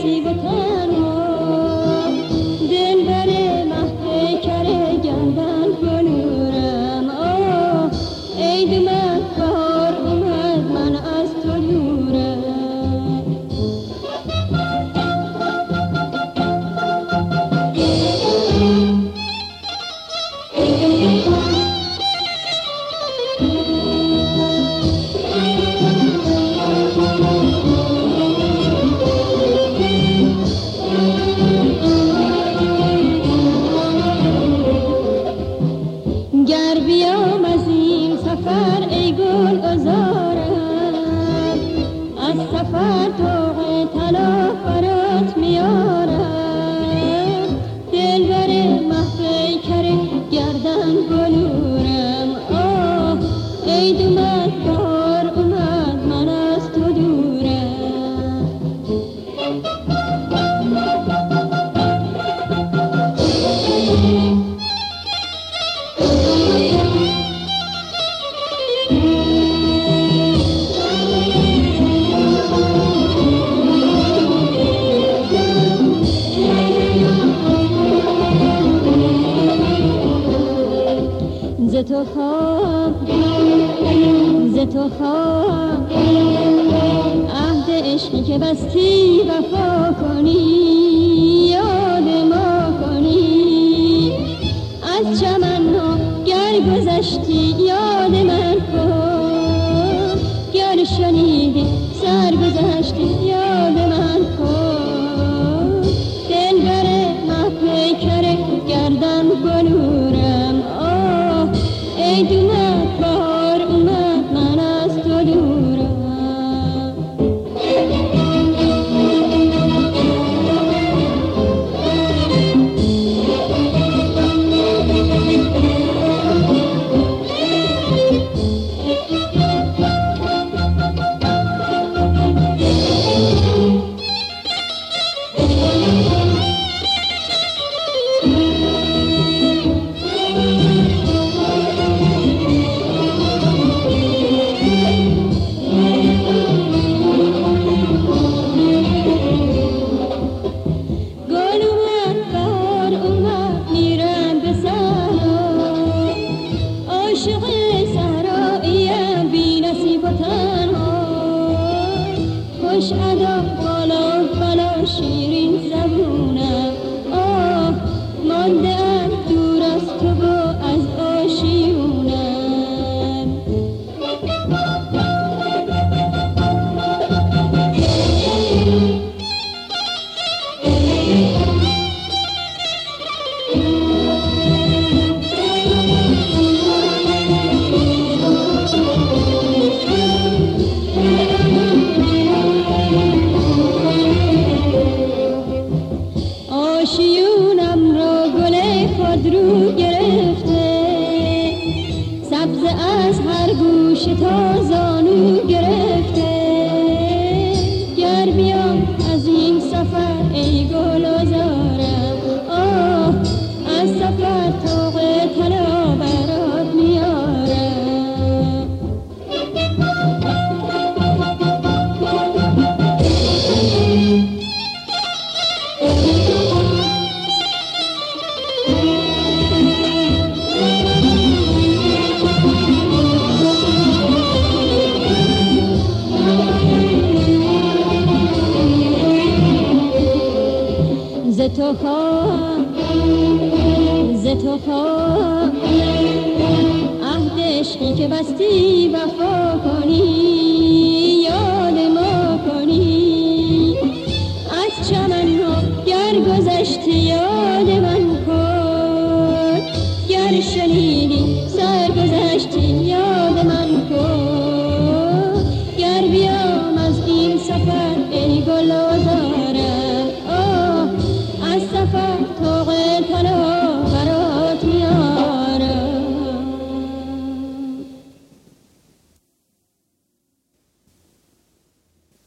نصیب و تنها دل بر مه کره گردن بلورم ای دمت بهار اومد من از تو دورم گر بیام از این سفر ای گل گذارم از سفر طوق طلا برات میارم دل بر مه کره گردن بلورم ای دمت بهار اومد من از تو دورم ز تو خواهم عهد عشقی که بستی وفا کنی یاد ما کنی از چمن ها گر گذشتی یاد من کن گر شنیدی سر گذشتی یاد من کن دل بر مه کره گردن بلورم ای دمت بهار اومد من از تو دورم خوش ادا بالا شیرین زبونم مانده ام دور از تو و از آشیونم آشیونم را گل خودرو گرفته سبز از هر گوش تا زانو گرفته گر بیام از این سفر ای گل آزارم از سفر طوق طلا برات میارم ز تو خواهم عهد عشقی که بستی وفا کنی یاد ما کنی